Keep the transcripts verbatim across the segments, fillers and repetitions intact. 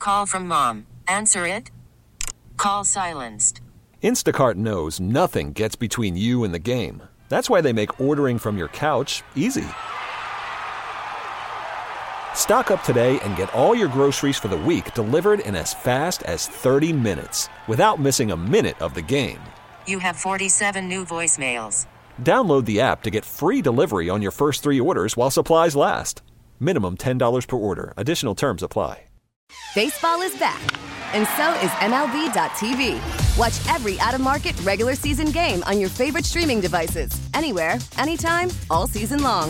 call from mom. Answer it. Call silenced. Instacart knows nothing gets between you and the game. That's why they make ordering from your couch easy. Stock up today and get all your groceries for the week delivered in as fast as thirty minutes without missing a minute of the game. You have forty-seven new voicemails. Download the app to get free delivery on your first three orders while supplies last. Minimum ten dollars per order. Additional terms apply. Baseball is back, and so is M L B dot T V. Watch every out-of-market regular season game on your favorite streaming devices, anywhere, anytime, all season long.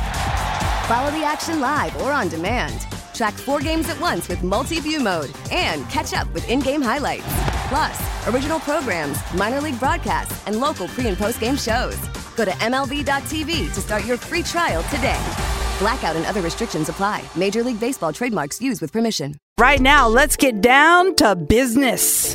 Follow the action live or on demand. Track four games at once with multi-view mode and catch up with in-game highlights. Plus, original programs, minor league broadcasts, and local pre- and post-game shows. Go to M L B dot T V to start your free trial today. Blackout and other restrictions apply. Major League Baseball trademarks used with permission. Right now, let's get down to business.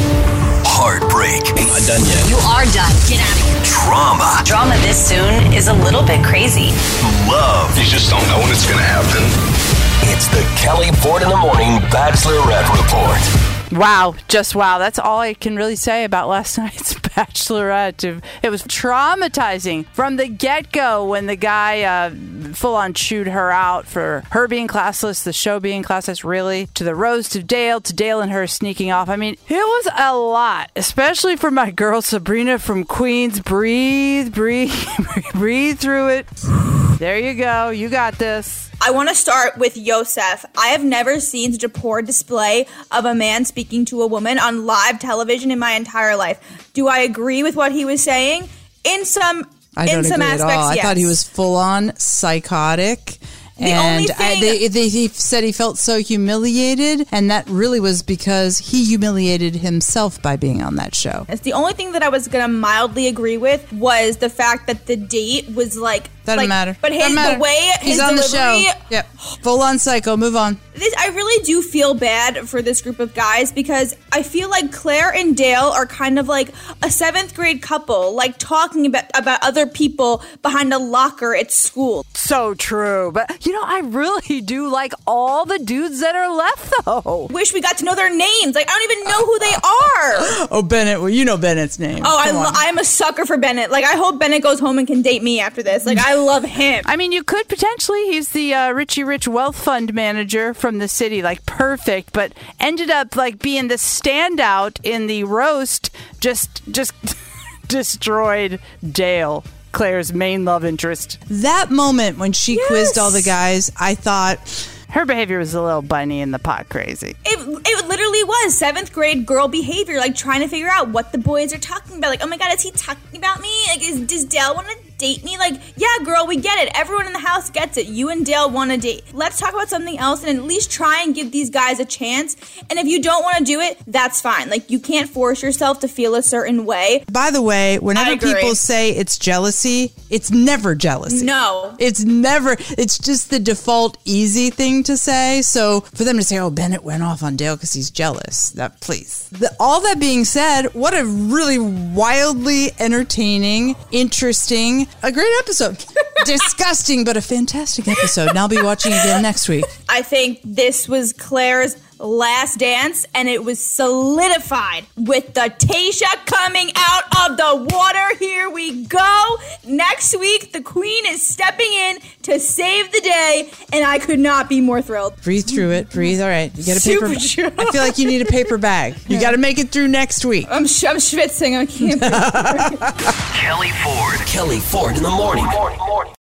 Heartbreak. I'm not done yet. You are done. Get out of here. Drama. Drama this soon is a little bit crazy. Love. You just don't know when it's going to happen. It's the Kelly Ford in the Morning Bachelorette Report. Wow, just wow. That's all I can really say about last night's Bachelorette. It was traumatizing from the get-go when the guy uh, full-on chewed her out for her being classless, the show being classless, really, to the rose to Dale, to Dale and her sneaking off. I mean, it was a lot, especially for my girl Sabrina from Queens. Breathe, breathe, breathe through it. There you go. You got this. I want to start with Yosef. I have never seen such a poor display of a man speaking to a woman on live television in my entire life. Do I agree with what he was saying? In some I don't in some agree aspects, at all. yes. I thought he was full-on psychotic. The and only thing- I, they, they, he said he felt so humiliated, and that really was because he humiliated himself by being on that show. It's the only thing that I was going to mildly agree with was the fact that the date was like... Doesn't like, matter. But his, Doesn't matter. the way He's his on delivery... the show. Yep. Full-on psycho. Move on. This, I really do feel bad for this group of guys because I feel like Claire and Dale are kind of like a seventh grade couple, like talking about, about other people behind a locker at school. So true. But, you know, I really do like all the dudes that are left, though. Wish we got to know their names. Like, I don't even know who they are. Oh, Bennett. Well, you know Bennett's name. Oh, I Come lo- on. I'm a sucker for Bennett. Like, I hope Bennett goes home and can date me after this. Like, I love him. I mean, you could potentially. He's the uh, Richie Rich Wealth Fund manager from the city. Like, perfect. But ended up, like, being the standout in the roast. Just, just destroyed Dale, Claire's main love interest. That moment when she Yes. quizzed all the guys, I thought her behavior was a little bunny in the pot crazy. It, it literally was seventh grade girl behavior, like trying to figure out what the boys are talking about. Like, oh my God, is he talking about me? Like, is, does Dale want to date me? Like, yeah, girl, we get it. Everyone in the house gets it. You and Dale want to date. Let's talk about something else and at least try and give these guys a chance. And if you don't want to do it, that's fine. Like, you can't force yourself to feel a certain way. By the way, whenever people say it's jealousy, it's never jealousy. No. It's never, it's just the default easy thing to say. So for them to say, oh, Bennett went off on Dale because he's jealous, that please. The, all that being said, what a really wildly entertaining, interesting, a great episode. Disgusting, but a fantastic episode. And I'll be watching again next week. I think this was Claire's last dance, and it was solidified with the Tayshia coming out of the water. Here we go. Next week, the queen is stepping in to save the day, and I could not be more thrilled. Breathe through it. Breathe. All right. You get a paper. Super true. I feel like you need a paper bag. You got to make it through next week. I'm, sh- I'm schwitzing. I can't. Kelly Ford. Kelly Ford in the morning. morning, morning.